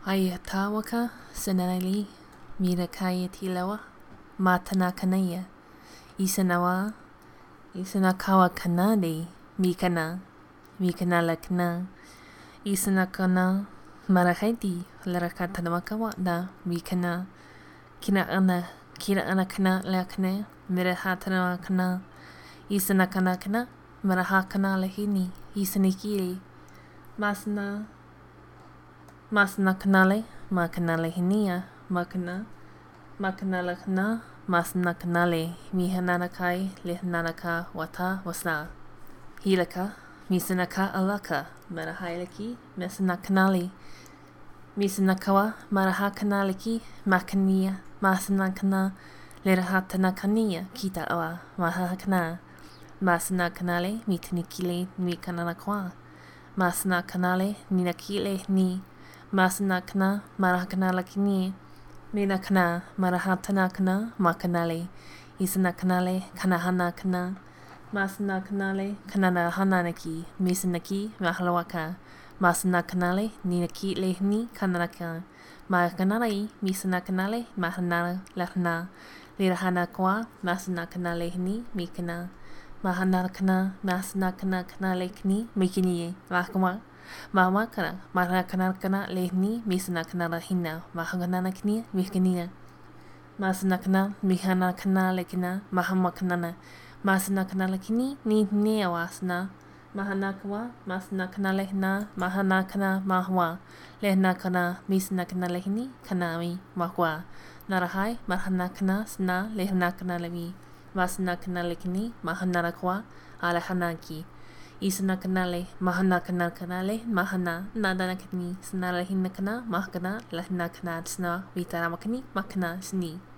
Ayatawaka Senali Mirakaya Tilawa Matana Kanaya Isanawa Isanakawa Kanade Mikana Lakna Isanakana Maraheti Larakatanamakawa da Mikana Kina Kana Lakne Mirahatana Kana Isanakana Kana Marahakana Lahini Isanikiri Masna kanale, makanale hinia, makana lakna, masna kanale, mihananakai, lihananaka, wata, wasa. Hilaka, misanaka alaka, marahailaki, mesana kanale, misanakawa, marahakanalaki, makania, masanakana, lirahatanakania, kita awa, mahakana, masana kanale, mitanikile, mikananakwa, masana kanale, ninakile, ni. Masanakana, marahakanalakini, minakana, marahatanakana, makanale, isanakanale, kanahanakana, masanakanale, kananahananaki, misanaki, mahalawaka, masanakanale, ninaki lehni, kananaka, makanale, misanakanale, mahana, lahna, lirahanakwa, masanakanale hni, mikana, mahanakana, masanakana kanalekni, mikini, lakama, Mamakana, Marakanakana, Lehni, Misanakana Hina, Mahaganakni, Mikanina, Masanakana, Mihanakana Lekina, Mahamakanana, Masanakana Lekini, Ni Neawasna, Mahanakawa, Masanakana Lehna, Mahanakana Mahwa, Lehnakana, Misanakana Lehni, Kanami, Mahwa, Narahai, Mahanakana, Sna, Lehnakana Lemi, Masanakana Lekini, Mahanakwa, Alahanaki. Isanakanale, mahanakanale, mahana, nadanakani, snalahinakana, mahkana, lahinakana, sna, vitaramakani, makana, sni.